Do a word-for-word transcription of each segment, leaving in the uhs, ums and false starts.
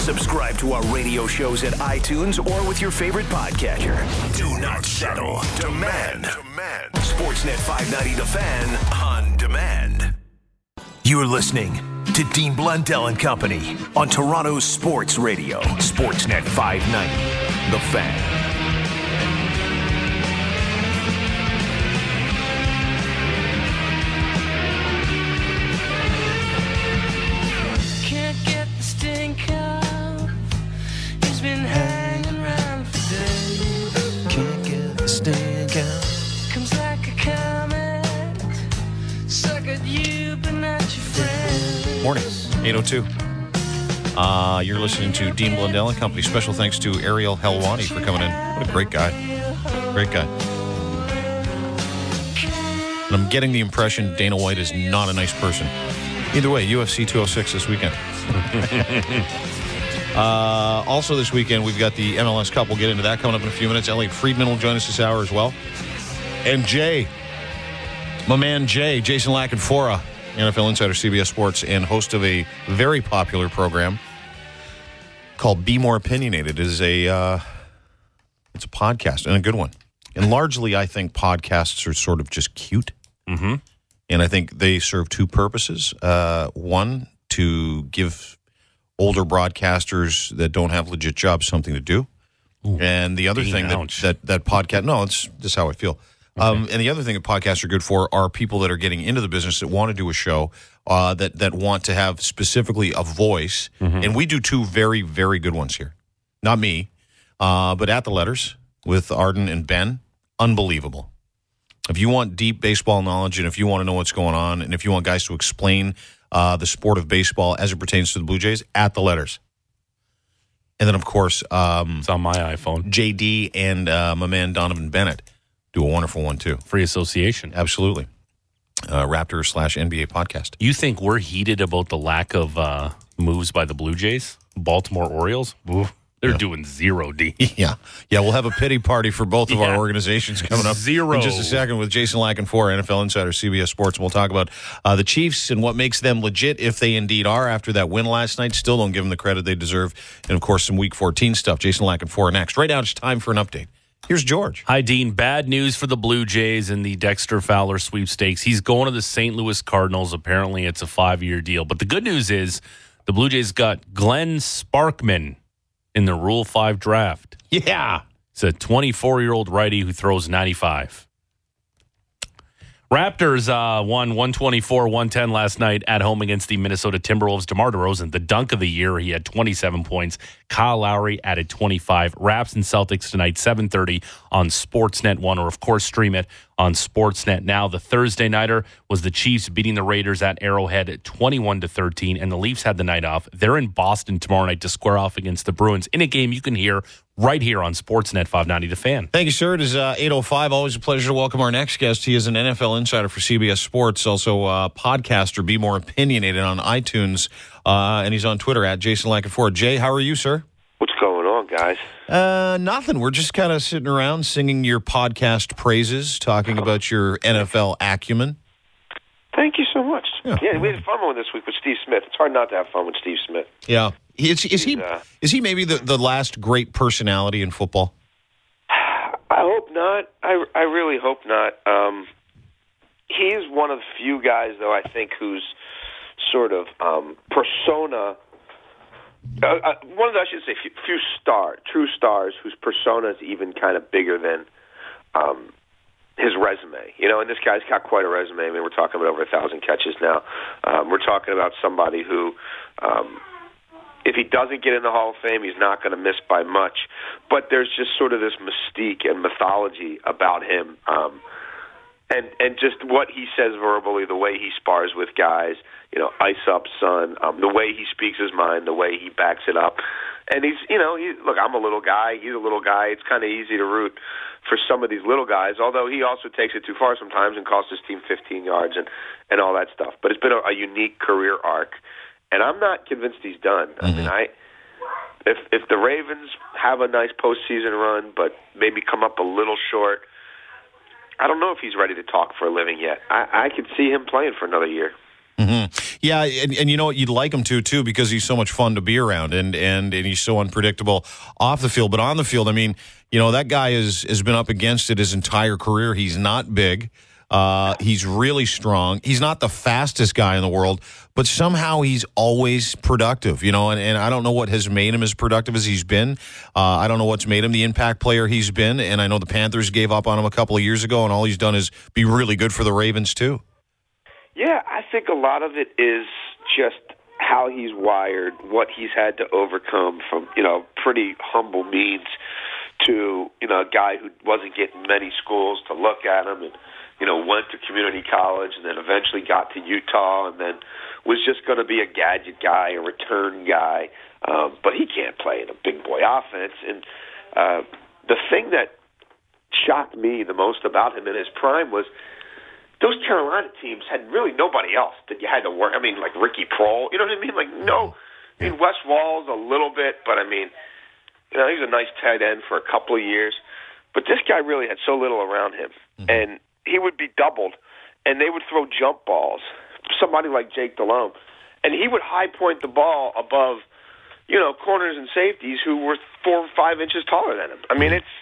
Subscribe to our radio shows at iTunes or with your favorite podcatcher. Do not settle. Demand. Demand. Sportsnet five ninety The Fan on demand. You're listening to Dean Blundell and Company on Toronto's Sports Radio. Sportsnet five ninety The Fan. Morning, eight oh two. Uh, you're listening to Dean Blundell and Company. Special thanks to Ariel Helwani for coming in. What a great guy. Great guy. And I'm getting the impression Dana White is not a nice person. Either way, U F C two oh six this weekend. uh, also this weekend, we've got the M L S Cup. We'll get into that coming up in a few minutes. Elliot Friedman will join us this hour as well. And Jay, my man Jay, Jason Lackenfora, N F L Insider, C B S Sports, and host of a very popular program called Be More Opinionated. It is a uh, it's a podcast and a good one. And largely, I think podcasts are sort of just cute. Mm-hmm. And I think they serve two purposes. Uh, one, to give older broadcasters that don't have legit jobs something to do. Ooh, and the other thing that, that that podcast, no, it's just how I feel. Okay. Um, and the other thing that podcasts are good for are people that are getting into the business that want to do a show, uh, that, that want to have specifically a voice. Mm-hmm. And we do two very, very good ones here. Not me, uh, but At the Letters with Arden and Ben. Unbelievable. If you want deep baseball knowledge and if you want to know what's going on and if you want guys to explain uh, the sport of baseball as it pertains to the Blue Jays, At the Letters. And then, of course, um, it's on my iPhone. J D and uh, my man Donovan Bennett do a wonderful one, too. Free association. Absolutely. Uh, Raptor slash N B A podcast. You think we're heated about the lack of uh, moves by the Blue Jays? Baltimore Orioles? Ooh, they're yeah. doing zero, D. Yeah. Yeah, we'll have a pity party for both of yeah. our organizations coming up zero. in just a second with Jason Lackenfora, N F L Insider, C B S Sports. And we'll talk about uh, the Chiefs and what makes them legit, if they indeed are, after that win last night. Still don't give them the credit they deserve. And, of course, some Week fourteen stuff. Jason Lackenfora next. Right now, it's time for an update. Here's George. Hi, Dean. Bad news for the Blue Jays in the Dexter Fowler sweepstakes. He's going to the Saint Louis Cardinals. Apparently, it's a five-year deal. But the good news is the Blue Jays got Glenn Sparkman in the Rule five draft. Yeah. It's a twenty-four-year-old righty who throws ninety-five. Raptors uh, won one twenty-four one ten last night at home against the Minnesota Timberwolves. DeMar DeRozan, the dunk of the year, he had twenty-seven points. Kyle Lowry added twenty-five. Raps and Celtics tonight, seven thirty on Sportsnet one, or of course stream it on Sportsnet Now. The Thursday nighter was the Chiefs beating the Raiders at Arrowhead at twenty-one to thirteen, and the Leafs had the night off. They're in Boston tomorrow night to square off against the Bruins in a game you can hear right here on Sportsnet five ninety The Fan. Thank you, sir. It is uh, eight oh five. Always a pleasure to welcome our next guest. He is an N F L insider for C B S Sports, also a podcaster, Be More Opinionated on iTunes, uh, and he's on Twitter at Jason Lackenfora. Jay, how are you, sir? What's going on, guys? Uh, nothing. We're just kind of sitting around singing your podcast praises, talking oh. about your N F L acumen. Thank you so much. Yeah. yeah, we had a fun one this week with Steve Smith. It's hard not to have fun with Steve Smith. Yeah. Is, is he uh, is he maybe the, the last great personality in football? I hope not. I, I really hope not. Um, he's one of the few guys, though, I think, whose sort of um, persona, uh, uh, one of the, I should say, few, few star, true stars whose persona is even kind of bigger than um, his resume. You know, and this guy's got quite a resume. I mean, we're talking about over a thousand catches now. Um, we're talking about somebody who... Um, If he doesn't get in the Hall of Fame, he's not going to miss by much. But there's just sort of this mystique and mythology about him. Um, and and just what he says verbally, the way he spars with guys, you know, ice up, son, um, the way he speaks his mind, the way he backs it up. And he's, you know, he, look, I'm a little guy. He's a little guy. It's kind of easy to root for some of these little guys, although he also takes it too far sometimes and costs his team fifteen yards and, and all that stuff. But it's been a, a unique career arc. And I'm not convinced he's done. I mean, I if if the Ravens have a nice postseason run, but maybe come up a little short, I don't know if he's ready to talk for a living yet. I, I could see him playing for another year. Mm-hmm. Yeah, and, and you know what? You'd like him to, too, because he's so much fun to be around, and, and, and he's so unpredictable off the field. But on the field, I mean, you know, that guy is, has been up against it his entire career. He's not big. Uh, he's really strong. He's not the fastest guy in the world, but somehow he's always productive, you know, and, and I don't know what has made him as productive as he's been. Uh, I don't know what's made him the impact player he's been, and I know the Panthers gave up on him a couple of years ago, and all he's done is be really good for the Ravens, too. Yeah, I think a lot of it is just how he's wired, what he's had to overcome from, you know, pretty humble means to, you know, a guy who wasn't getting many schools to look at him and, you know, went to community college and then eventually got to Utah and then was just going to be a gadget guy, a return guy. Um, but he can't play in a big boy offense. And uh, the thing that shocked me the most about him in his prime was those Carolina teams had really nobody else that you had to work. I mean, like Ricky Prohl, you know what I mean? Like, no. I mean, Wes Walls a little bit, but I mean, you know, he was a nice tight end for a couple of years. But this guy really had so little around him. Mm-hmm. And he would be doubled, and they would throw jump balls. Somebody like Jake Delhomme, and he would high point the ball above, you know, corners and safeties who were four or five inches taller than him. I mean, it's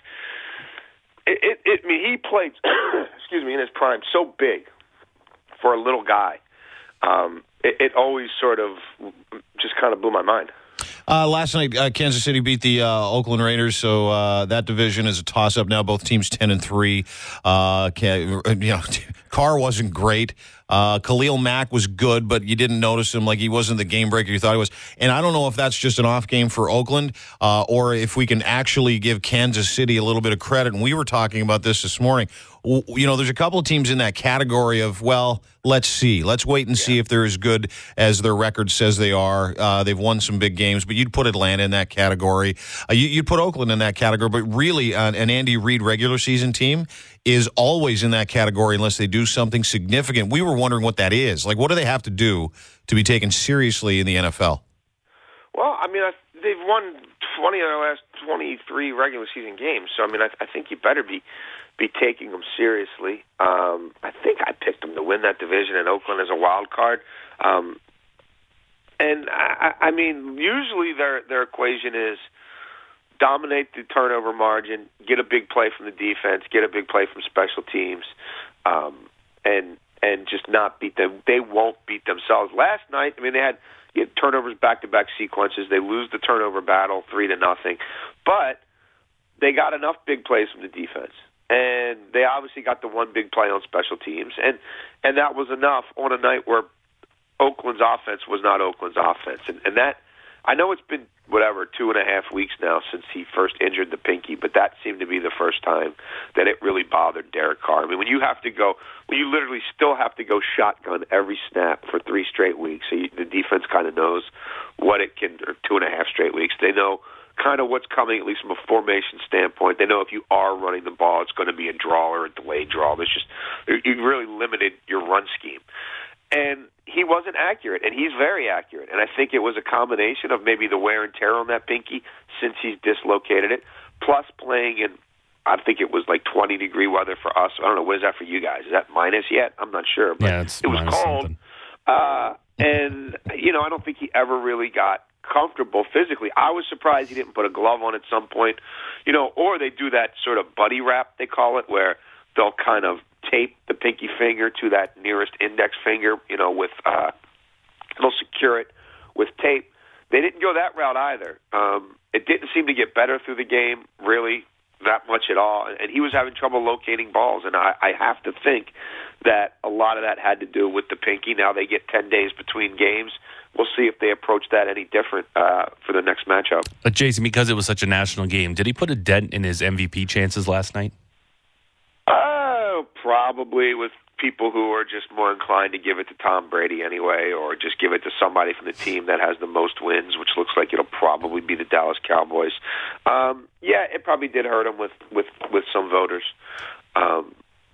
it. it, it I mean, he played, excuse me, in his prime so big for a little guy. Um, it, it always sort of just kind of blew my mind. Uh, last night, uh, Kansas City beat the uh, Oakland Raiders, so uh, that division is a toss-up now. Both teams ten and three. Uh, can, you know, Carr wasn't great. Uh, Khalil Mack was good, but you didn't notice him like he wasn't the game breaker you thought he was. And I don't know if that's just an off game for Oakland uh, or if we can actually give Kansas City a little bit of credit. And we were talking about this this morning. You know, there's a couple of teams in that category of, well, let's see. Let's wait and yeah. see if they're as good as their record says they are. Uh, they've won some big games, but you'd put Atlanta in that category. Uh, you, you'd put Oakland in that category, but really uh, an Andy Reid regular season team is always in that category unless they do something significant. We were wondering what that is. Like, what do they have to do to be taken seriously in the N F L? Well, I mean, I, they've won twenty of their last twenty-three regular season games, so, I mean, I, I think you better be be taking them seriously. Um, I think I picked them to win that division in Oakland as a wild card. Um, and, I, I mean, usually their their equation is dominate the turnover margin, get a big play from the defense, get a big play from special teams, um, and and just not beat them. They won't beat themselves. Last night, I mean, they had, you had turnovers back-to-back sequences. They lose the turnover battle three to nothing, but they got enough big plays from the defense, and they obviously got the one big play on special teams, and and that was enough on a night where Oakland's offense was not Oakland's offense, and, and that. I know it's been, whatever, two and a half weeks now since he first injured the pinky, but that seemed to be the first time that it really bothered Derek Carr. I mean, when you have to go, when you literally still have to go shotgun every snap for three straight weeks, so you, the defense kind of knows what it can, or two and a half straight weeks, they know kind of what's coming, at least from a formation standpoint. They know if you are running the ball, it's going to be a draw or a delayed draw. There's just, you really limited your run scheme. And he wasn't accurate, and he's very accurate. And I think it was a combination of maybe the wear and tear on that pinky since he's dislocated it, plus playing in, I think it was like twenty-degree weather for us. I don't know, what is that for you guys? Is that minus yet? I'm not sure. But yeah, it's it was cold. Uh, and, you know, I don't think he ever really got comfortable physically. I was surprised he didn't put a glove on at some point, you know, or they do that sort of buddy wrap, they call it, where they'll kind of tape the pinky finger to that nearest index finger, you know, with uh, they'll secure it with tape. They didn't go that route either. Um, it didn't seem to get better through the game, really, that much at all. And he was having trouble locating balls, and I, I have to think that a lot of that had to do with the pinky. Now they get ten days between games. We'll see if they approach that any different uh, for the next matchup. But, Jason, because it was such a national game, did he put a dent in his M V P chances last night? Uh, probably with people who are just more inclined to give it to Tom Brady anyway, or just give it to somebody from the team that has the most wins, which looks like it'll probably be the Dallas Cowboys. Um, yeah, it probably did hurt him with, with, with some voters. Um,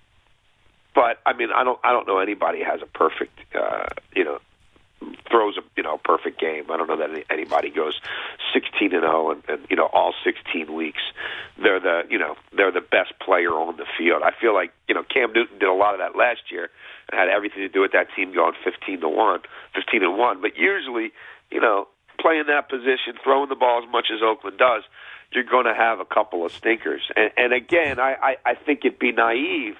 but I mean, I don't I don't know anybody has a perfect uh, you know throws a you know perfect game. I don't know that anybody goes sixteen and zero and, and you know all sixteen weeks they're the you know they're the best player on the field. I feel like you know Cam Newton did a lot of that last year, and had everything to do with that team going fifteen to one, fifteen and one. But usually, you know, playing that position, throwing the ball as much as Oakland does, you're going to have a couple of stinkers. And, and again, I, I, I think it'd be naive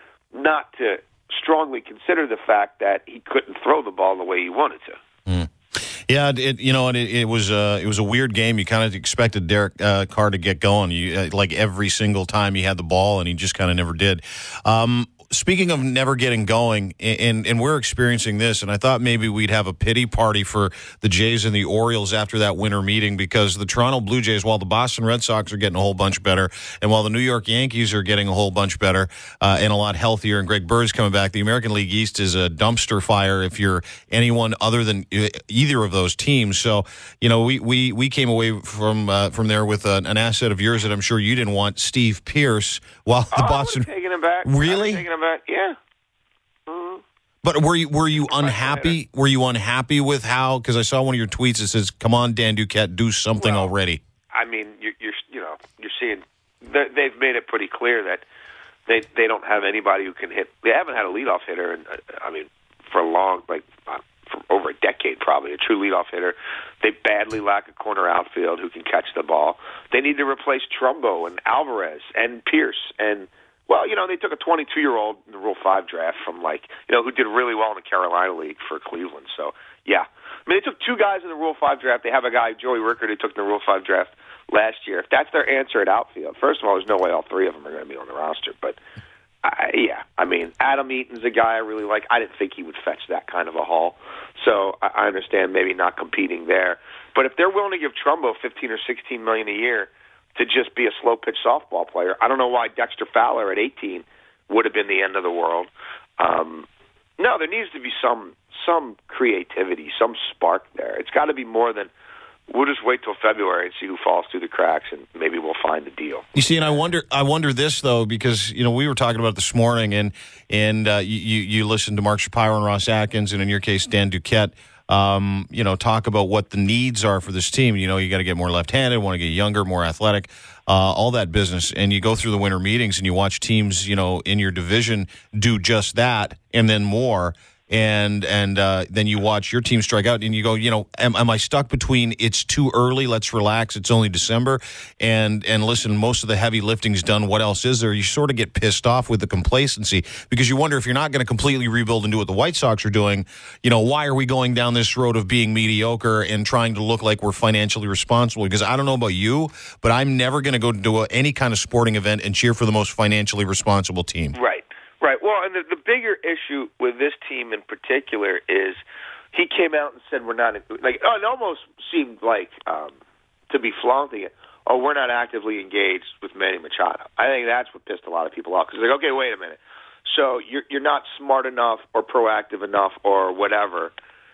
not to strongly consider the fact that he couldn't throw the ball the way he wanted to. Mm. Yeah, it, you know, it, it was uh, it was a weird game. You kind of expected Derek uh, Carr to get going, you, uh, like every single time he had the ball, and he just kind of never did. Um, Speaking of never getting going, and, and we're experiencing this, and I thought maybe we'd have a pity party for the Jays and the Orioles after that winter meeting, because the Toronto Blue Jays, while the Boston Red Sox are getting a whole bunch better, and while the New York Yankees are getting a whole bunch better uh, and a lot healthier, and Greg Bird's coming back, the American League East is a dumpster fire if you're anyone other than either of those teams. So, you know, we we, we came away from uh, from there with a, an asset of yours that I'm sure you didn't want, Steve Pearce, while the oh, Boston... I taking him back. Really? Taking him back. Yeah. Mm-hmm. But were you were you unhappy? Were you unhappy with how? Because I saw one of your tweets that says, "Come on, Dan Duquette, do something well, already." I mean, you're, you're you know you're seeing they've made it pretty clear that they they don't have anybody who can hit. They haven't had a leadoff hitter, and I mean, for a long like uh, for over a decade probably, a true leadoff hitter. They badly lack a corner outfield who can catch the ball. They need to replace Trumbo and Alvarez and Pierce and. Well, you know, they took a twenty-two-year-old in the Rule five draft from, like, you know, who did really well in the Carolina League for Cleveland. So, yeah. I mean, they took two guys in the Rule five draft. They have a guy, Joey Rickard, who took in the Rule five draft last year. If that's their answer at outfield, first of all, there's no way all three of them are going to be on the roster. But, uh, yeah, I mean, Adam Eaton's a guy I really like. I didn't think he would fetch that kind of a haul. So I, I understand maybe not competing there. But if they're willing to give Trumbo fifteen or sixteen million dollars a year to just be a slow-pitch softball player, I don't know why Dexter Fowler at eighteen would have been the end of the world. Um, no, there needs to be some some creativity, some spark there. It's got to be more than we'll just wait till February and see who falls through the cracks, and maybe we'll find the deal. You see, and I wonder, I wonder this though, because you know we were talking about it this morning, and and uh, you you listened to Mark Shapiro and Ross Atkins, and in your case, Dan Duquette. Um, you know, talk about what the needs are for this team. You know, you got to get more left-handed, want to get younger, more athletic, uh, all that business. And you go through the winter meetings and you watch teams, you know, in your division do just that and then more. And and uh, then you watch your team strike out, and you go, you know, am, am I stuck between it's too early, let's relax, it's only December, and and listen, most of the heavy lifting's done, what else is there? You sort of get pissed off with the complacency, because you wonder if you're not going to completely rebuild and do what the White Sox are doing, you know, why are we going down this road of being mediocre and trying to look like we're financially responsible? Because I don't know about you, but I'm never going to go to a, any kind of sporting event and cheer for the most financially responsible team. Right. Right. Well, and the, the bigger issue with this team in particular is he came out and said we're not – like oh, it almost seemed like um, to be flaunting it, oh, we're not actively engaged with Manny Machado. I think that's what pissed a lot of people off, because they're like, okay, wait a minute. So you're, you're not smart enough or proactive enough or whatever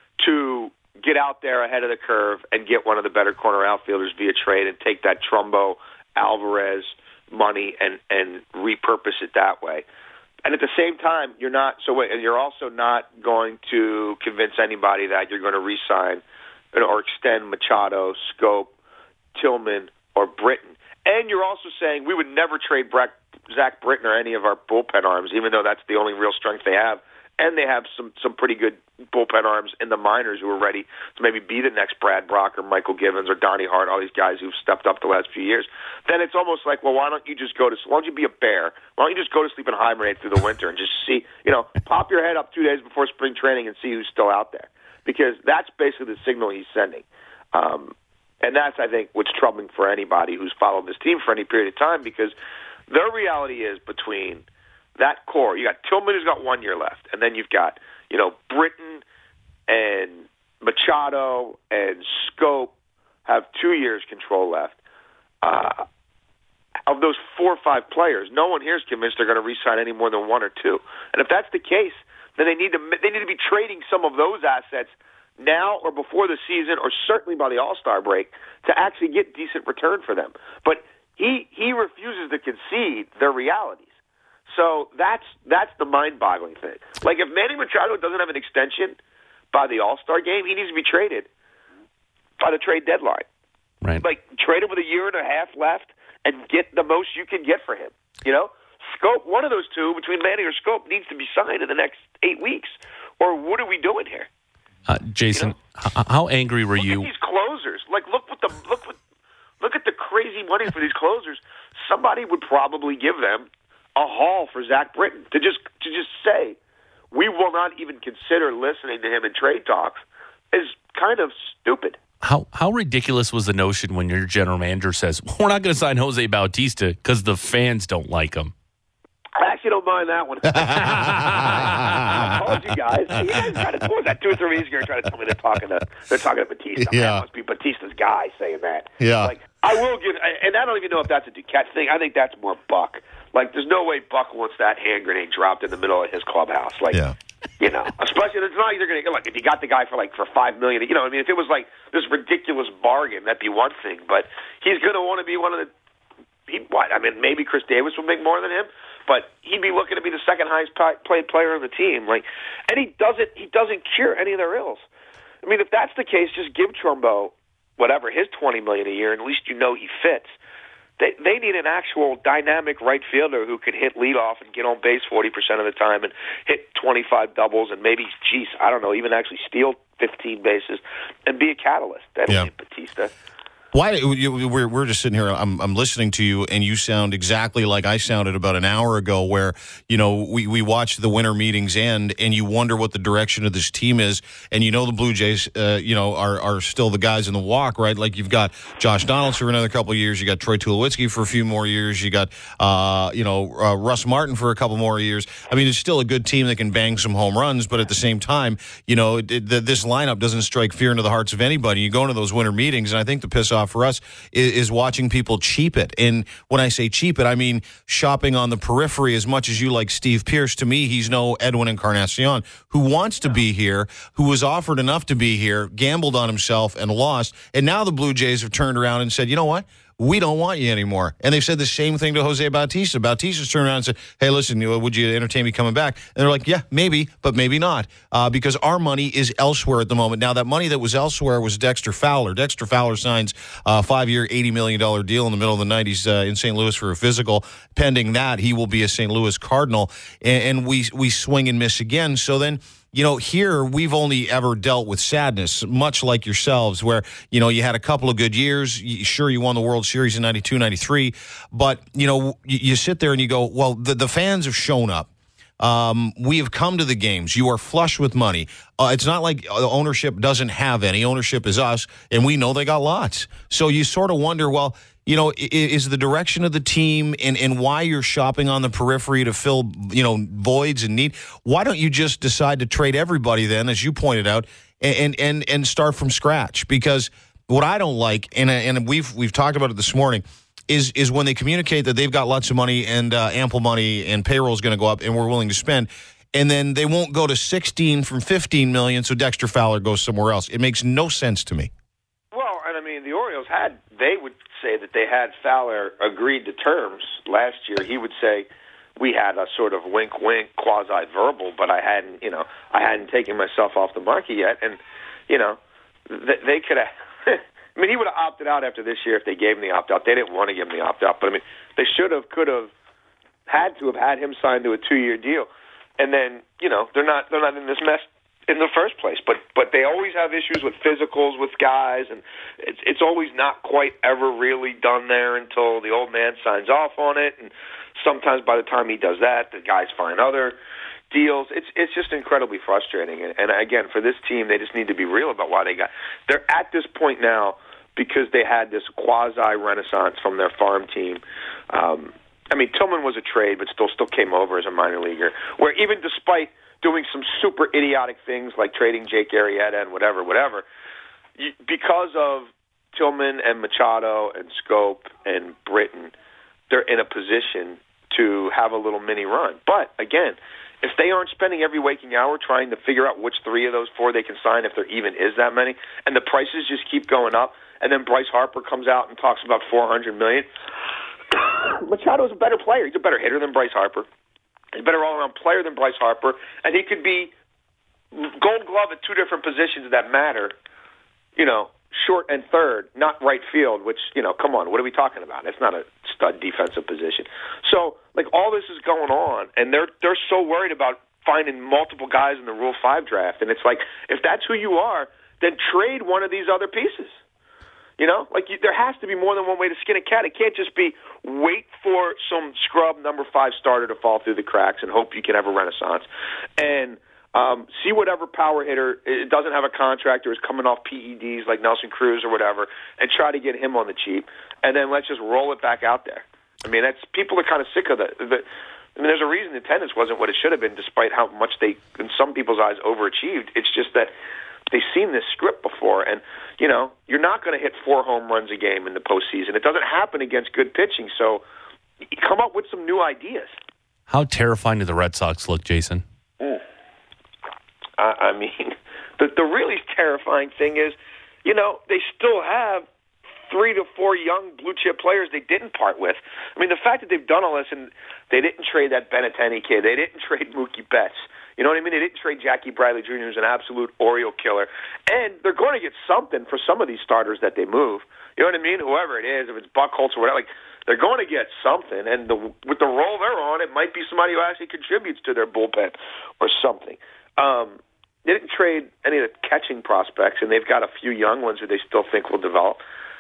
to get out there ahead of the curve and get one of the better corner outfielders via trade and take that Trumbo, Alvarez money and, and repurpose it that way. And at the same time, you're not so. Wait, and you're also not going to convince anybody that you're going to re-sign or extend Machado, Scope, Tillman, or Britton. And you're also saying we would never trade Brett, Zach Britton or any of our bullpen arms, even though that's the only real strength they have. And they have some some pretty good bullpen arms in the minors who are ready to maybe be the next Brad Brock or Michael Givens or Donnie Hart, all these guys who've stepped up the last few years. Then it's almost like, well, why don't you just go to, why don't you be a bear? Why don't you just go to sleep and hibernate through the winter and just see, you know, pop your head up two days before spring training and see who's still out there? Because that's basically the signal he's sending. Um, and that's, I think, what's troubling for anybody who's followed this team for any period of time, because the reality is between that core, you got Tillman who's got one year left, and then you've got, you know, Britton and Machado and Scope have two years control left. Uh, of those four or five players, no one here is convinced they're going to re-sign any more than one or two. And if that's the case, then they need to they need to be trading some of those assets now or before the season, or certainly by the All-Star break, to actually get decent return for them. But he he refuses to concede their realities. So that's that's the mind-boggling thing. Like, if Manny Machado doesn't have an extension by the All-Star game, he needs to be traded by the trade deadline. Right. Like, trade him with a year and a half left and get the most you can get for him. You know, Scope, one of those two, between Manning or Scope, needs to be signed in the next eight weeks. Or what are we doing here? Uh, Jason, you know? h- how angry were look you? At these closers, like look what the look what look at the crazy money for these closers. Somebody would probably give them a haul for Zach Britton to just to just say we will not even consider listening to him in trade talks is kind of stupid. How how ridiculous was the notion when your general manager says we're not going to sign Jose Bautista because the fans don't like him? I actually don't mind that one. I told you guys. You guys tried to, what was that, two or three weeks ago, trying to tell me they're talking to, they're talking to Batista. Yeah. That must be Batista's guy saying that. Yeah. Like, I will give, and I don't even know if that's a Duquette thing. I think that's more Buck. Like, there's no way Buck wants that hand grenade dropped in the middle of his clubhouse. Like, Yeah. you know, especially, it's not either going to, like, if you got the guy for, like, for five million dollars, you know, I mean, if it was, like, this ridiculous bargain, that'd be one thing, but he's going to want to be one of the, he, what, I mean, maybe Chris Davis will make more than him, but he'd be looking to be the second highest paid player on the team. Like, and he doesn't he doesn't cure any of their ills. I mean, if that's the case, just give Trumbo whatever his twenty million dollars a year, and at least you know he fits. They they need an actual dynamic right fielder who can hit leadoff and get on base forty percent of the time and hit twenty-five doubles and maybe, geez, I don't know, even actually steal fifteen bases and be a catalyst. That'll Yeah. be Batista. Why you, we're we're just sitting here. I'm I'm listening to you, and you sound exactly like I sounded about an hour ago. Where you know we we watch the winter meetings end, and you wonder what the direction of this team is. And you know the Blue Jays, uh, you know, are are still the guys in the walk, right? Like you've got Josh Donaldson for another couple of years. You got Troy Tulowitzki for a few more years. You got uh, you know uh, Russ Martin for a couple more years. I mean, it's still a good team that can bang some home runs, but at the same time, you know, it, it, this lineup doesn't strike fear into the hearts of anybody. You go into those winter meetings, and I think the piss off for us is, is watching people cheap it. And when I say cheap it, I mean shopping on the periphery. As much as you like Steve Pearce, to me, he's no Edwin Encarnacion, who wants to be here, who was offered enough to be here, gambled on himself and lost. And now the Blue Jays have turned around and said, you know what? We don't want you anymore. And they've said the same thing to Jose Bautista. Bautista's turned around and said, hey, listen, would you entertain me coming back? And they're like, yeah, maybe, but maybe not, uh, because our money is elsewhere at the moment. Now, that money that was elsewhere was Dexter Fowler. Dexter Fowler signs a five-year, eighty million dollars deal in the middle of the nineties uh, in Saint Louis for a physical. Pending that, he will be a Saint Louis Cardinal, and, and we we swing and miss again. So then, you know, here we've only ever dealt with sadness, much like yourselves, where, you know, you had a couple of good years. You, sure, you won the World Series in ninety-two, ninety-three. But, you know, you, you sit there and you go, well, the, the fans have shown up. Um, we have come to the games. You are flush with money. Uh, it's not like ownership doesn't have any. Ownership is us, and we know they got lots. So you sort of wonder, well, you know, is the direction of the team and, and why you're shopping on the periphery to fill, you know, voids and need. Why don't you just decide to trade everybody then, as you pointed out, and and and start from scratch? Because what I don't like, and and we've we've talked about it this morning, is is when they communicate that they've got lots of money and uh, ample money and payroll is going to go up and we're willing to spend, and then they won't go to sixteen from fifteen million, so Dexter Fowler goes somewhere else. It makes no sense to me. Well, and I mean, the Orioles had, they would say that they had Fowler agreed to terms last year. He would say, we had a sort of wink-wink, quasi-verbal, but I hadn't, you know, I hadn't taken myself off the market yet. And, you know, th- they could have, I mean, he would have opted out after this year if they gave him the opt-out. They didn't want to give him the opt-out, but I mean, they should have, could have, had to have had him signed to a two-year deal. And then, you know, they're not, they're not in this mess in the first place, but but they always have issues with physicals with guys, and it's it's always not quite ever really done there until the old man signs off on it, and sometimes by the time he does that, the guys find other deals. It's it's just incredibly frustrating, and, and again, for this team, they just need to be real about why they got. They're at this point now because they had this quasi renaissance from their farm team. Um, I mean, Tillman was a trade, but still still came over as a minor leaguer. Where even despite doing some super idiotic things like trading Jake Arrieta and whatever, whatever, you, because of Tillman and Machado and Scope and Britton, they're in a position to have a little mini run. But again, if they aren't spending every waking hour trying to figure out which three of those four they can sign, if there even is that many, and the prices just keep going up, and then Bryce Harper comes out and talks about four hundred million dollars, Machado's a better player. He's a better hitter than Bryce Harper. He's a better all-around player than Bryce Harper, and he could be Gold Glove at two different positions that matter, you know, short and third, not right field, which, you know, come on, what are we talking about? It's not a stud defensive position. So, like, all this is going on, and they're they're so worried about finding multiple guys in the Rule five draft. And it's like, if that's who you are, then trade one of these other pieces. You know, like you, there has to be more than one way to skin a cat. It can't just be wait for some scrub number five starter to fall through the cracks and hope you can have a renaissance. And um, see whatever power hitter it doesn't have a contract or is coming off P E Ds like Nelson Cruz or whatever, and try to get him on the cheap. And then let's just roll it back out there. I mean, that's people are kind of sick of the. the I mean, there's a reason attendance wasn't what it should have been, despite how much they, in some people's eyes, overachieved. It's just that they've seen this script before, and, you know, you're not going to hit four home runs a game in the postseason. It doesn't happen against good pitching, so you come up with some new ideas. How terrifying do the Red Sox look, Jason? Mm. I, I mean, the, the really terrifying thing is, you know, they still have three to four young blue-chip players they didn't part with. I mean, the fact that they've done all this, and they didn't trade that Benintendi kid, they didn't trade Mookie Betts, you know what I mean? They didn't trade Jackie Bradley Junior, who's an absolute Oriole killer. And they're going to get something for some of these starters that they move. You know what I mean? Whoever it is, if it's Buchholz or whatever, like, they're going to get something. And the, with the role they're on, it might be somebody who actually contributes to their bullpen or something. Um, they didn't trade any of the catching prospects, and they've got a few young ones who they still think will develop.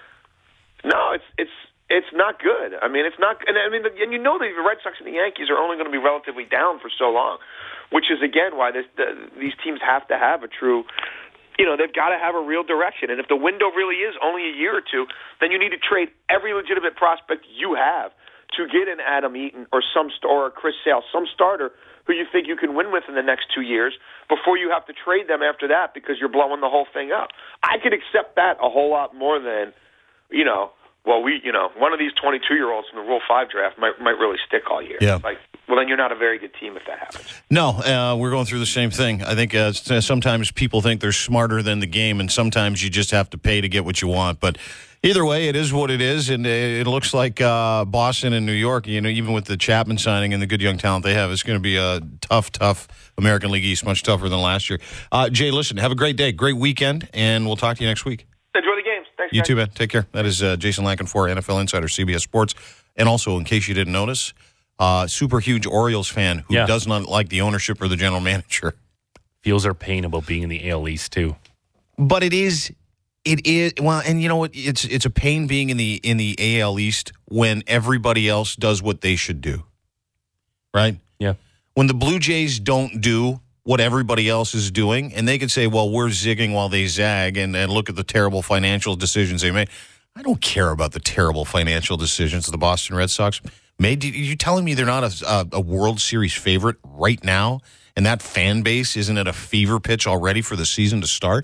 No, it's it's it's not good. I mean, it's not. And I mean, and you know, the Red Sox and the Yankees are only going to be relatively down for so long, which is again why this, the, these teams have to have a true. You know, they've got to have a real direction. And if the window really is only a year or two, then you need to trade every legitimate prospect you have to get an Adam Eaton or some or a Chris Sale, some starter who you think you can win with in the next two years before you have to trade them after that because you're blowing the whole thing up. I could accept that a whole lot more than. You know, well, we, you know, one of these twenty-two-year-olds in the Rule five draft might might really stick all year. Yeah. Like, well, then you're not a very good team if that happens. No, uh, we're going through the same thing. I think uh, sometimes people think they're smarter than the game, and sometimes you just have to pay to get what you want. But either way, it is what it is, and it looks like uh, Boston and New York, you know, even with the Chapman signing and the good young talent they have, it's going to be a tough, tough American League East, much tougher than last year. Uh, Jay, listen, have a great day, great weekend, and we'll talk to you next week. Enjoy the games. Thanks, You guys. too, man. Take care. That is uh, Jason Lankenfor, N F L Insider, C B S Sports. And also, in case you didn't notice, uh, super huge Orioles fan who Yeah. does not like the ownership or the general manager. Feels their pain about being in the A L East, too. But it is, it is, well, and you know what? It's it's a pain being in the in the A L East when everybody else does what they should do. Right? Yeah. When the Blue Jays don't do what everybody else is doing, and they could say, well, we're zigging while they zag, and, and look at the terrible financial decisions they made. I don't care about the terrible financial decisions the Boston Red Sox made. Are you telling me they're not a, a, a World Series favorite right now, and that fan base isn't at a fever pitch already for the season to start?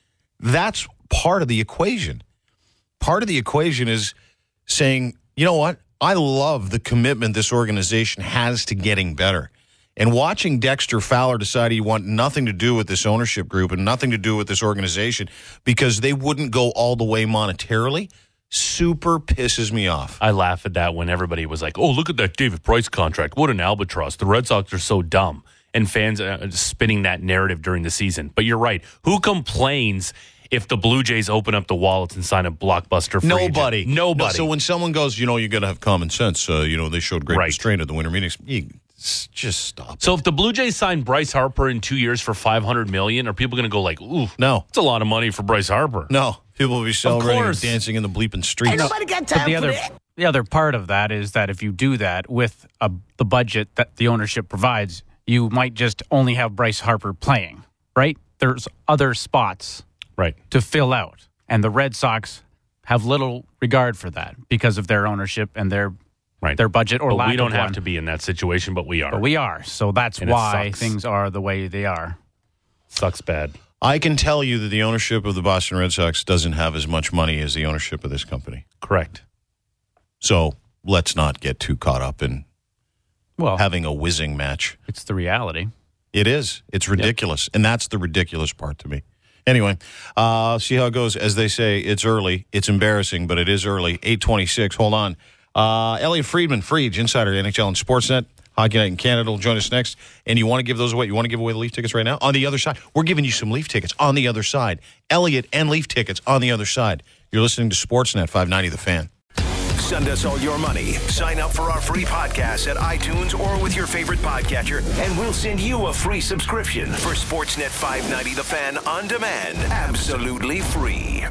That's part of the equation. Part of the equation is saying, you know what? I love the commitment this organization has to getting better. And watching Dexter Fowler decide he want nothing to do with this ownership group and nothing to do with this organization because they wouldn't go all the way monetarily super pisses me off. I laugh at that when everybody was like, oh, look at that David Price contract. What an albatross. The Red Sox are so dumb. And fans are spinning that narrative during the season. But you're right. Who complains if the Blue Jays open up the wallets and sign a blockbuster free Nobody. agent? Nobody. No, so when someone goes, you know, you got to have common sense. Uh, you know, they showed great Right. restraint at the winter meetings. You, just stop. So it. if the Blue Jays sign Bryce Harper in two years for five hundred million dollars, are people going to go like, ooh, No. that's a lot of money for Bryce Harper? No. People will be celebrating and course. dancing in the bleeping streets. But the other, the other part of that is that if you do that with a, the budget that the ownership provides, you might just only have Bryce Harper playing, right? There's other spots Right. to fill out. And the Red Sox have little regard for that because of their ownership and their Right. their budget or But lack we don't of have one. to be in that situation, but we are. But we are. So that's And it why sucks. things are the way they are. Sucks bad. I can tell you that the ownership of the Boston Red Sox doesn't have as much money as the ownership of this company. Correct. So let's not get too caught up in Well, having a whizzing match. it's the reality. It is. It's ridiculous. And that's the ridiculous part to me. Anyway, uh, see how it goes. As they say, it's early. It's embarrassing, but it is early. eight twenty-six. Hold on. Uh, Elliot Friedman, Friedge, insider, N H L and Sportsnet. Hockey Night in Canada will join us next. And you want to give those away? You want to give away the Leaf tickets right now? On the other side, we're giving you some Leaf tickets on the other side. Elliott and Leaf tickets on the other side. You're listening to Sportsnet five ninety The Fan. Send us all your money. Sign up for our free podcast at iTunes or with your favorite podcatcher, and we'll send you a free subscription for Sportsnet five ninety The Fan on demand. Absolutely free.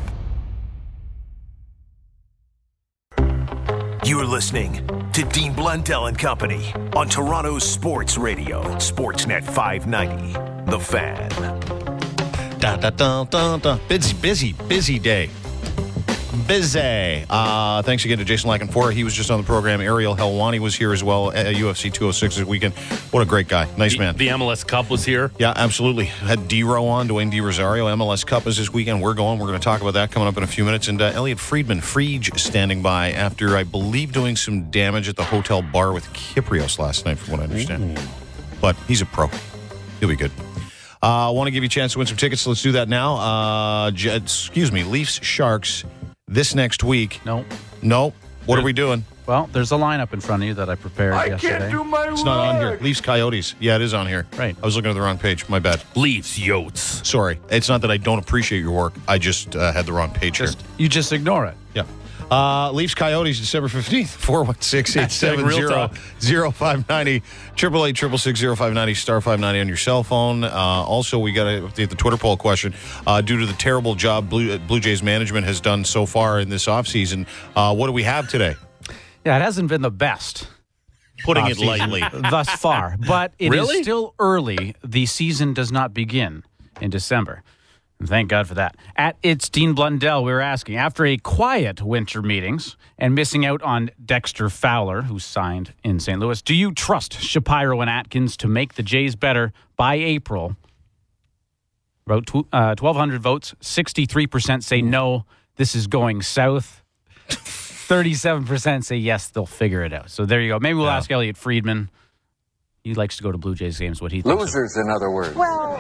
You're listening to Dean Blundell and Company on Toronto's Sports Radio. Sportsnet five ninety The Fan. Da, da, da, da, da. Busy, busy, busy day. Busy. Uh, thanks again to Jason Lakenfora. He was just on the program. Ariel Helwani was here as well at U F C two oh six this weekend. What a great guy. Nice the, man. The M L S Cup was here. Yeah, absolutely. Had D-Row on, Dwayne D. Rosario. M L S Cup is this weekend. We're going. We're going to talk about that coming up in a few minutes. And uh, Elliot Friedman, Friedge, standing by after, I believe, doing some damage at the hotel bar with Kyprios last night, from what I understand. Ooh. But he's a pro. He'll be good. I uh, want to give you a chance to win some tickets, so let's do that now. Uh, J- excuse me, Leafs, Sharks. This next week. No. No. What are we doing? Well, there's a lineup in front of you that I prepared I yesterday. can't do my It's not on here. Leafs, Coyotes. Yeah, it is on here. Right. I was looking at the wrong page. My bad. Leafs, Yotes. Sorry. It's not that I don't appreciate your work. I just uh, had the wrong page Just, here. you just ignore it. Yeah. Uh, Leafs, Coyotes, December fifteenth. four one six, eight seven zero, zero five nine zero. Triple eight, triple six, zero five ninety, star five ninety on your cell phone. Uh, also, we got to update the Twitter poll question. Uh, due to the terrible job Blue, Blue Jays management has done so far in this offseason, uh, what do we have today? Yeah, it hasn't been the best. Putting it lightly. Thus far. But it Really? is still early. The season does not begin in December. And thank God for that. At It's Dean Blundell, we were asking, after a quiet winter meetings and missing out on Dexter Fowler, who signed in Saint Louis, do you trust Shapiro and Atkins to make the Jays better by April? About tw- uh, twelve hundred votes. sixty-three percent say no, this is going south. thirty-seven percent say yes, they'll figure it out. So there you go. Maybe we'll yeah. ask Elliot Friedman. He likes to go to Blue Jays games. What he thinks. Losers, in other words. Well,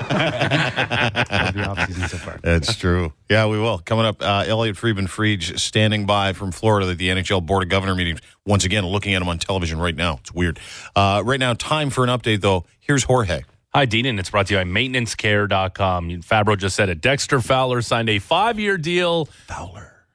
so far. That's true. Yeah, we will. Coming up, uh, Elliot Friedman, Friedge, standing by from Florida at the N H L Board of Governor meetings. Once again, looking at him on television right now. It's weird. Uh, right now, time for an update, though. Here's Jorge. Hi, Dean, and it's brought to you by maintenance care dot com. Fabro just said it. Dexter Fowler signed a five-year deal. Fowler.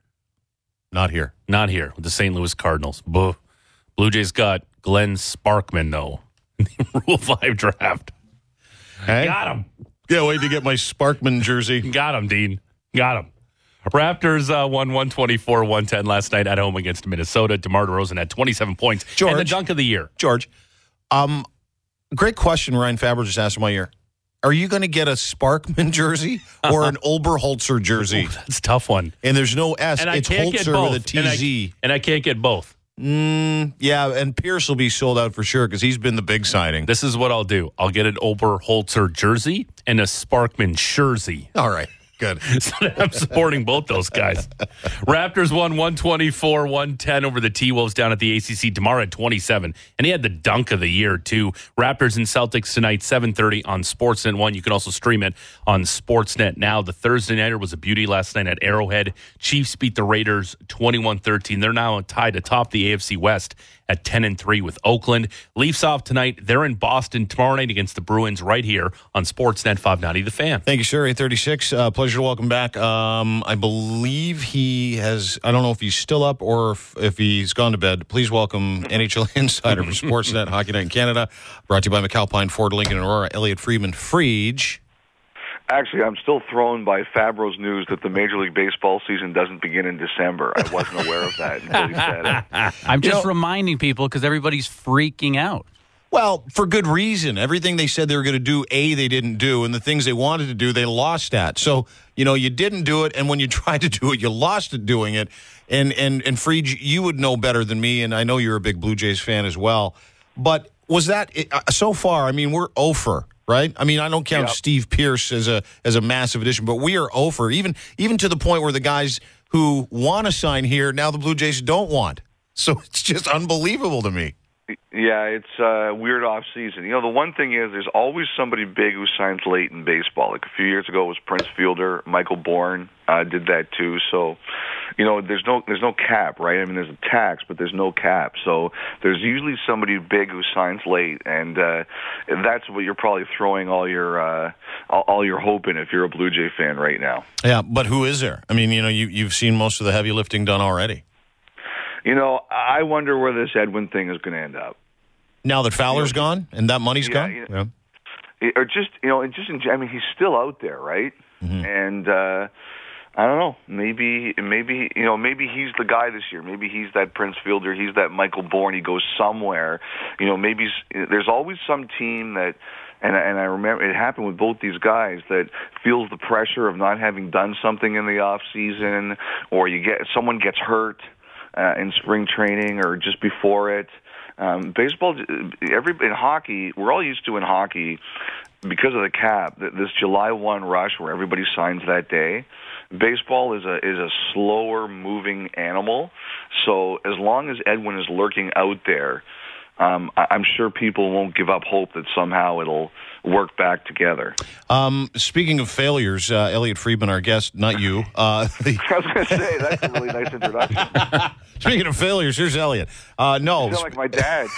Not here. Not here with the Saint Louis Cardinals. Buh. Blue Jays got Glenn Sparkman, though. Rule five draft. Hey? Got him. Yeah, wait to get my Sparkman jersey. Got him, Dean. Got him. Raptors uh, won one twenty-four one ten last night at home against Minnesota. DeMar DeRozan had twenty-seven points. George. And the dunk of the year. George, um, great question Ryan Fabro just asked in my ear. Are you going to get a Sparkman jersey or an Oberholzer jersey? Ooh, that's a tough one. And there's no S. And I it's can't get Holzer both. with a T Z. And I, and I can't get both. Mm, yeah, and Pierce will be sold out for sure because he's been the big signing. This is what I'll do. I'll get an Oberholzer jersey and a Sparkman jersey. All right, good. So I'm supporting both those guys. Raptors won one twenty-four one ten over the T-Wolves down at the A C C. DeMar had twenty-seven, and he had the dunk of the year, too. Raptors and Celtics tonight, seven thirty on Sportsnet one. You can also stream it on Sportsnet now. The Thursday nighter was a beauty last night at Arrowhead. Chiefs beat the Raiders twenty-one thirteen. They're now tied atop the A F C West at ten and three with Oakland. Leafs off tonight. They're in Boston tomorrow night against the Bruins right here on Sportsnet five ninety The Fan. Thank you, sir. eight thirty-six. Uh, pleasure to welcome back. Um, I believe he has, I don't know if he's still up or if, if he's gone to bed. Please welcome N H L insider for Sportsnet, Hockey Night in Canada, brought to you by McAlpine, Ford, Lincoln, and Aurora, Elliot Friedman, Friedge. Actually, I'm still thrown by Fabro's news that the Major League Baseball season doesn't begin in December. I wasn't aware of that until he said it. I'm just You know, reminding people because everybody's freaking out. Well, for good reason. Everything they said they were going to do, A, they didn't do, and the things they wanted to do, they lost at. So, you know, you didn't do it, and when you tried to do it, you lost at doing it. And, and, and Friedge, you would know better than me, and I know you're a big Blue Jays fan as well. But was that, uh, so far, I mean, we're oh for, right? I mean, I don't count Yep. Steve Pierce as a as a massive addition, but we are oh for, even, even to the point where the guys who want to sign here, now the Blue Jays don't want. So it's just unbelievable to me. Yeah, it's a weird off season. You know, the one thing is there's always somebody big who signs late in baseball. Like a few years ago it was Prince Fielder, Michael Bourne uh, did that too. So, you know, there's no there's no cap, right? I mean, there's a tax, but there's no cap. So there's usually somebody big who signs late, and uh, that's what you're probably throwing all your uh, all, all your hope in if you're a Blue Jay fan right now. Yeah, but who is there? I mean, you know, you you've seen most of the heavy lifting done already. You know, I wonder where this Edwin thing is going to end up. Now that Fowler's you know, gone and that money's yeah, gone? You know, yeah. Or just, you know, just in, I mean, he's still out there, right? Mm-hmm. And uh, I don't know, maybe, maybe, you know, maybe he's the guy this year. Maybe he's that Prince Fielder. He's that Michael Bourne. He goes somewhere. You know, maybe there's always some team that, and, and I remember it happened with both these guys, that feels the pressure of not having done something in the off season, or you get someone gets hurt uh, in spring training or just before it. Um, baseball, every in hockey, we're all used to in hockey because of the cap. This July first rush where everybody signs that day. Baseball is a is a slower moving animal, so as long as Edwin is lurking out there, um, I'm sure people won't give up hope that somehow it'll work back together. Um, speaking of failures, uh, Elliot Friedman, our guest, not you. Uh, the... I was going to say, that's a really nice introduction. Speaking of failures, here's Elliot. Uh, no, you sound like my dad.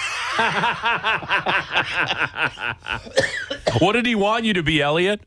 What did he want you to be, Elliot?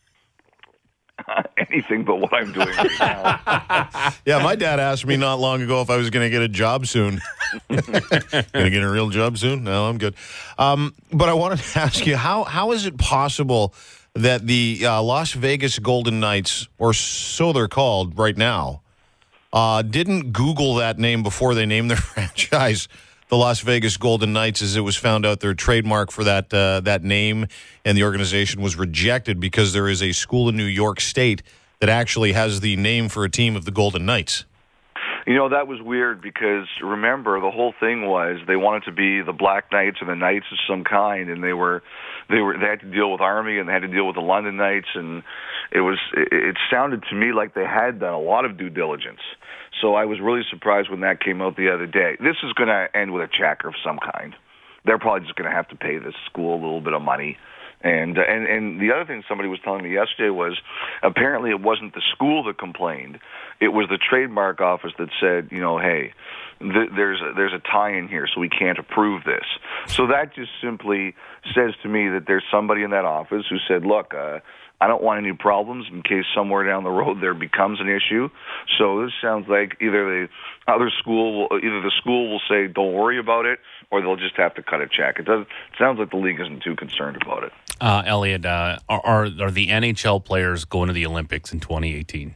Anything but what I'm doing right now. Yeah, my dad asked me not long ago if I was going to get a job soon. Going to get a real job soon? No, I'm good. Um, but I wanted to ask you, how how is it possible that the uh, Las Vegas Golden Knights, or so they're called right now, uh, didn't Google that name before they named their franchise the Las Vegas Golden Knights, as it was found out their trademark for that uh, that name and the organization was rejected because there is a school in New York State that actually has the name for a team of the Golden Knights? You know, that was weird because, remember, the whole thing was they wanted to be the Black Knights or the Knights of some kind, and they were they were they had to deal with Army and they had to deal with the London Knights, and it was it, it sounded to me like they had done a lot of due diligence. So I was really surprised when that came out the other day. This is going to end with a check of some kind. They're probably just going to have to pay this school a little bit of money. And, uh, and and the other thing somebody was telling me yesterday was apparently it wasn't the school that complained. It was the trademark office that said, you know, hey, th- there's a, there's a tie-in here, so we can't approve this. So that just simply says to me that there's somebody in that office who said, look, uh, I don't want any problems in case somewhere down the road there becomes an issue. So this sounds like either the other school, will, either the school will say, don't worry about it, or they'll just have to cut a check. It does. It sounds like the league isn't too concerned about it. Uh, Elliot, uh, are, are are the N H L players going to the Olympics in twenty eighteen?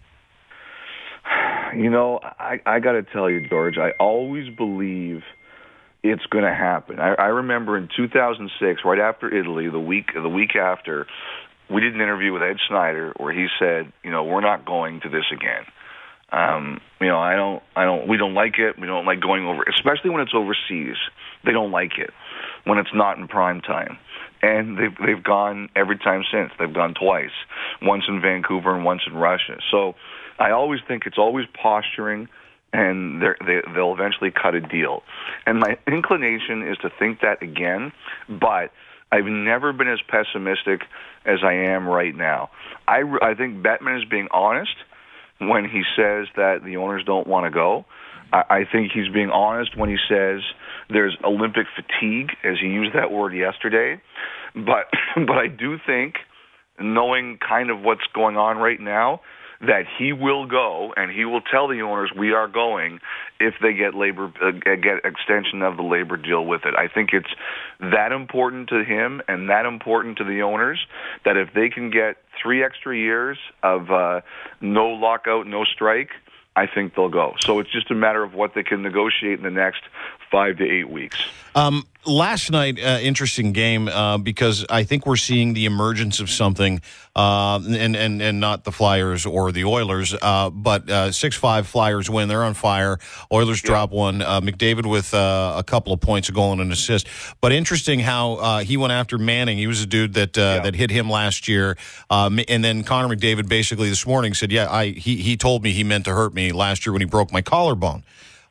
You know, I, I got to tell you, George, I always believe it's going to happen. I, I remember in two thousand six, right after Italy, the week the week after, we did an interview with Ed Snyder where he said, you know, we're not going to this again. Um, you know, I don't, I don't, we don't like it. We don't like going over, especially when it's overseas. They don't like it when it's not in prime time. And they've, they've gone every time since. They've gone twice, once in Vancouver and once in Russia. So I always think it's always posturing, and they, they'll eventually cut a deal. And my inclination is to think that again, but I've never been as pessimistic as I am right now. I, I think Bettman is being honest when he says that the owners don't want to go. I, I think he's being honest when he says there's Olympic fatigue, as he used that word yesterday. But but I do think, knowing kind of what's going on right now, that he will go and he will tell the owners we are going if they get labor uh, get extension of the labor deal with it. I think it's that important to him and that important to the owners that if they can get three extra years of uh, no lockout, no strike, I think they'll go. So it's just a matter of what they can negotiate in the next five to eight weeks. Um, last night, uh, interesting game uh, because I think we're seeing the emergence of something, uh, and, and, and not the Flyers or the Oilers, uh, but uh, six five Flyers win. They're on fire. Oilers yeah. drop one. Uh, McDavid with uh, a couple of points, a goal and an assist. But interesting how uh, he went after Manning. He was a dude that uh, yeah. that hit him last year. Um, and then Connor McDavid basically this morning said, yeah, I he, he told me he meant to hurt me last year when he broke my collarbone.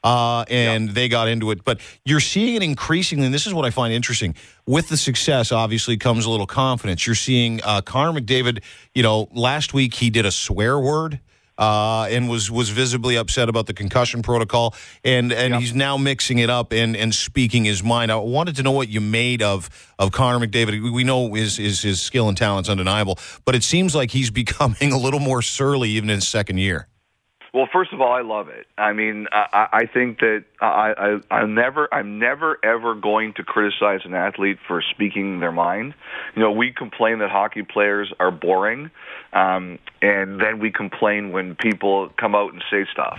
uh, and yeah. they got into it. But you're seeing it increasingly, and this is what I find interesting. With the success, obviously, comes a little confidence. You're seeing uh, Connor McDavid, you know, last week he did a swear word. Uh, and was was visibly upset about the concussion protocol, and and yep. he's now mixing it up and, and speaking his mind. I wanted to know what you made of of Connor McDavid. We know his, his his skill and talent's undeniable, but it seems like he's becoming a little more surly even in his second year. Well, first of all, I love it. I mean, I, I think that I, I, I'm never, I'm never, ever going to criticize an athlete for speaking their mind. You know, we complain that hockey players are boring, um, and then we complain when people come out and say stuff.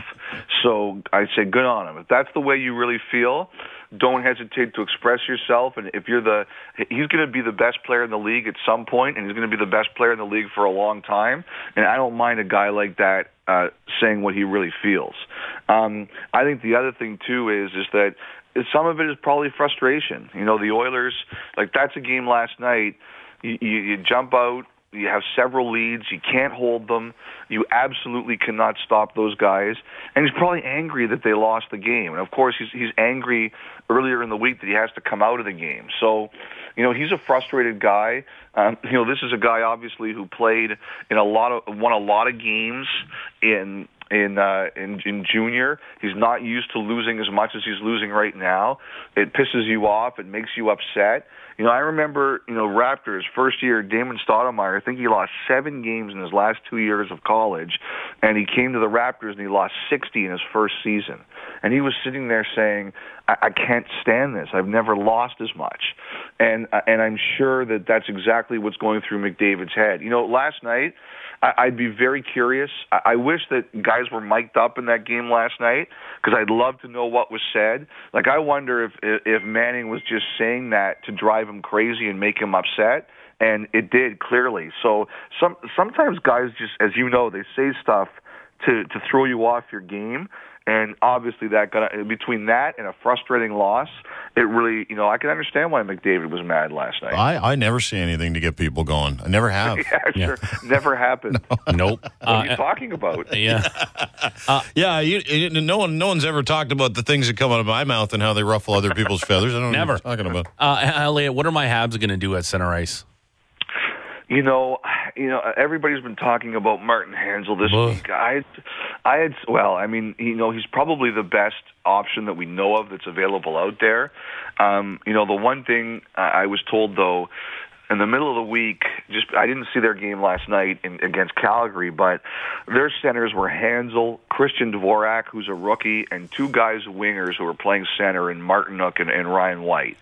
So I say, good on them. If that's the way you really feel, don't hesitate to express yourself. And if you're the, he's going to be the best player in the league at some point, and he's going to be the best player in the league for a long time. And I don't mind a guy like that uh, saying what he really feels. Um, I think the other thing too is is that some of it is probably frustration. You know, the Oilers, like that's a game last night. You, you, you jump out. You have several leads. You can't hold them. You absolutely cannot stop those guys. And he's probably angry that they lost the game. And, of course, he's he's angry earlier in the week that he has to come out of the game. So, you know, he's a frustrated guy. Um, you know, this is a guy, obviously, who played in a lot of, won a lot of games in in uh, in, in junior. He's not used to losing as much as he's losing right now. It pisses you off. It makes you upset. You know, I remember, you know, Raptors, first year, Damon Stoudemire, I think he lost seven games in his last two years of college, and he came to the Raptors and he lost sixty in his first season. And he was sitting there saying, I, I can't stand this. I've never lost as much. And, uh, and I'm sure that that's exactly what's going through McDavid's head. You know, last night, I'd be very curious. I wish that guys were mic'd up in that game last night because I'd love to know what was said. Like, I wonder if if Manning was just saying that to drive him crazy and make him upset, and it did, clearly. So some sometimes guys just, as you know, they say stuff to, to throw you off your game. And obviously, that got between that and a frustrating loss, it really, you know, I can understand why McDavid was mad last night. I, I never say anything to get people going. I never have. yeah, sure. Yeah. Never happened. No. Nope. What are you uh, talking about? Yeah. Uh, yeah, you, you, no one no one's ever talked about the things that come out of my mouth and how they ruffle other people's feathers. I don't know never. what you're talking about. Uh, Elliot, what are my Habs going to do at center ice? You know, you know, everybody's been talking about Martin Hanzal this Ugh. week. I, I had, well, I mean, you know, he's probably the best option that we know of that's available out there. Um, you know, the one thing I was told, though, in the middle of the week, just I didn't see their game last night in, against Calgary, but their centers were Hanzal, Christian Dvorak, who's a rookie, and two guys, wingers, who were playing center, in Martinook and, and Ryan White.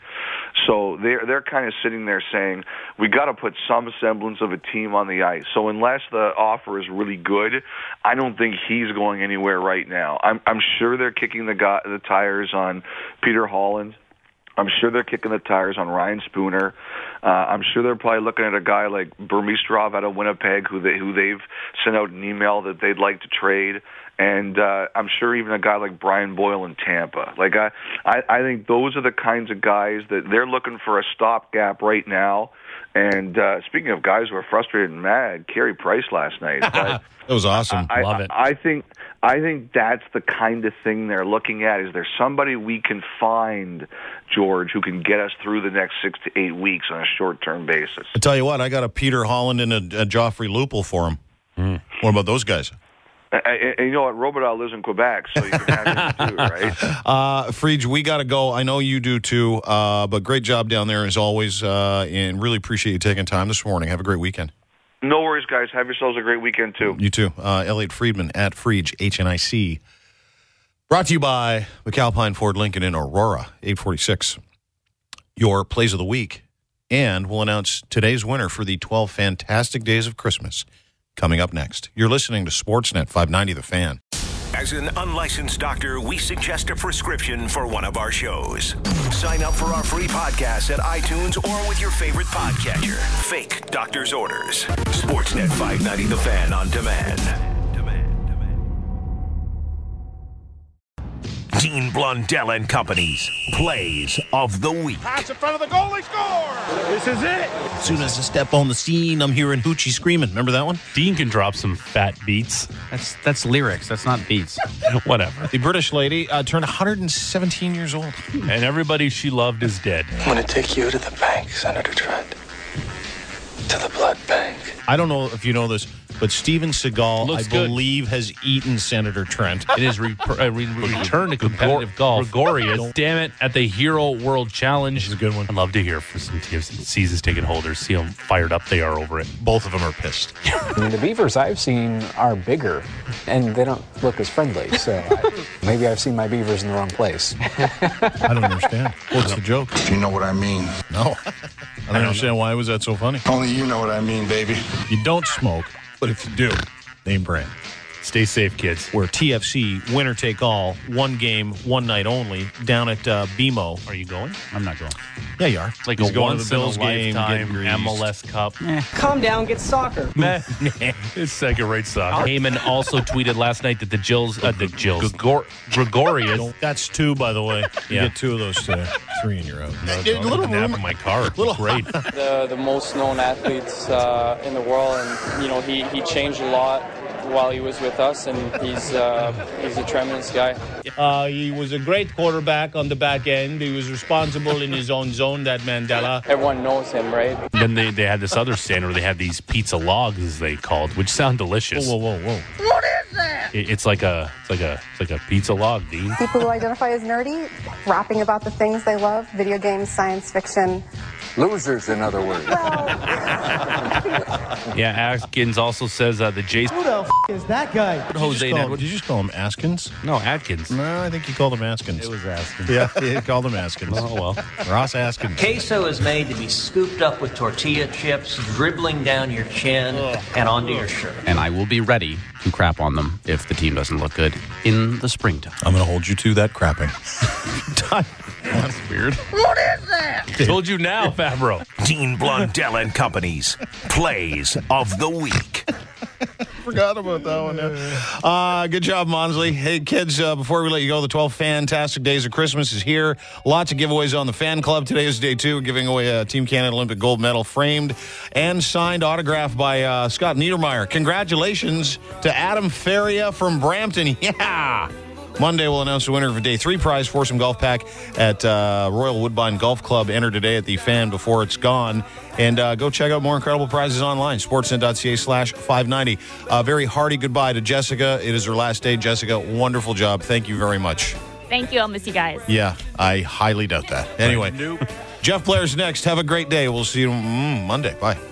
So they're they're kind of sitting there saying, we got to put some semblance of a team on the ice. So unless the offer is really good, I don't think he's going anywhere right now. I'm I'm sure they're kicking the guy, the tires on Peter Holland. I'm sure they're kicking the tires on Ryan Spooner. Uh, I'm sure they're probably looking at a guy like Burmistrov out of Winnipeg, who they who they've sent out an email that they'd like to trade. And uh, I'm sure even a guy like Brian Boyle in Tampa. Like I, I, I think those are the kinds of guys that they're looking for a stopgap right now. And uh, speaking of guys who are frustrated and mad, Carey Price last night. But that was awesome. I, Love it. I, I think I think that's the kind of thing they're looking at. Is there somebody we can find, George, who can get us through the next six to eight weeks on a short-term basis? I tell you what, I got a Peter Holland and a, a Joffrey Lupul for him. Mm. What about those guys? And, and you know what? Robitaille lives in Quebec, so you can have him too, right? Uh, Friedge, we got to go. I know you do too, uh, but great job down there as always, uh, and really appreciate you taking time this morning. Have a great weekend. No worries, guys. Have yourselves a great weekend too. You too. Uh, Elliot Friedman at Friedge, H N I C. Brought to you by McAlpine Ford Lincoln in Aurora, eight forty-six. Your plays of the week. And we'll announce today's winner for the twelve Fantastic Days of Christmas. Coming up next, you're listening to Sportsnet five ninety The Fan. As an unlicensed doctor, we suggest a prescription for one of our shows. Sign up for our free podcast at iTunes or with your favorite podcatcher. Fake doctor's orders. Sportsnet five ninety The Fan on demand. Dean Blundell and Company's Plays of the Week. Pass in front of the goal, he scores! This is it. As soon as I step on the scene, I'm hearing Hoochie screaming. Remember that one? Dean can drop some fat beats. That's that's lyrics. That's not beats. Whatever. The British lady uh, turned one hundred seventeen years old. And everybody she loved is dead. I'm going to take you to the bank, Senator Trent. To the blood bank. I don't know if you know this, but Steven Seagal, Looks I good. believe, has eaten Senator Trent. It is re- uh, re- return to competitive golf. Gregorius, damn it, at the Hero World Challenge. This is a good one. I'd love to hear from some seasons ticket holders, see how fired up they are over it. Both of them are pissed. I mean, the beavers I've seen are bigger, and they don't look as friendly. So I, maybe I've seen my beavers in the wrong place. I don't understand. What's the joke? You know what I mean. No. I don't understand why was that so funny. Only you know what I mean, baby. You don't smoke, but if you do, name brand. Stay safe, kids. We're T F C, winner take all, one game, one night only, down at uh, B M O. Are you going? I'm not going. Yeah, you are. It's like He's a going to once the in a Bills game, lifetime getting greased. M L S Cup. Calm down, get soccer. Meh. It's second-rate soccer. Heyman also tweeted last night that the Jills, uh, the Jills, Gregor- Gregorius. That's two, by the way. You Yeah. get two of those today. Three in your own. A little nap in my car. Little great. The the most known athletes uh, in the world, and you know he, he changed a lot while he was with us, and he's uh, he's a tremendous guy. Uh, he was a great quarterback on the back end. He was responsible in his own zone, that Mandela. Everyone knows him, right? Then they, they had this other stand where they had these pizza logs, as they called, which sound delicious. Whoa, whoa, whoa, whoa. What is that? It, it's like a it's like a it's like a pizza log, Dean. People who identify as nerdy, rapping about the things they love, video games, science fiction. Losers, in other words. Yeah, Atkins also says uh, the Jason. Who the f*** is that guy? Jose Did you, call, Network. did you just call him Askins? No, Atkins. No, I think you called him Askins. It was asking. Yeah, he called him Askins. Oh, well. Ross Askins. Queso is made to be scooped up with tortilla chips, dribbling down your chin and onto your shirt. And I will be ready to crap on them if the team doesn't look good in the springtime. I'm going to hold you to that crapping. That's weird. What is that? Told you now, Fabro. Dean Blundell and Company's Plays of the Week. Forgot about that one. Yeah. Uh, good job, Monsley. Hey, kids, uh, before we let you go, the twelve fantastic days of Christmas is here. Lots of giveaways on the fan club. Today is day two. We're giving away a Team Canada Olympic gold medal framed and signed autograph by uh, Scott Niedermeyer. Congratulations to Adam Faria from Brampton. Yeah! Monday, we'll announce the winner of a day three prize foursome golf pack at uh, Royal Woodbine Golf Club. Enter today at the fan before it's gone. And uh, go check out more incredible prizes online, sportsnet.ca slash 590. Uh, very hearty goodbye to Jessica. It is her last day. Jessica, wonderful job. Thank you very much. Thank you. I'll miss you guys. Yeah, I highly doubt that. Anyway, Jeff Blair's next. Have a great day. We'll see you mm, Monday. Bye.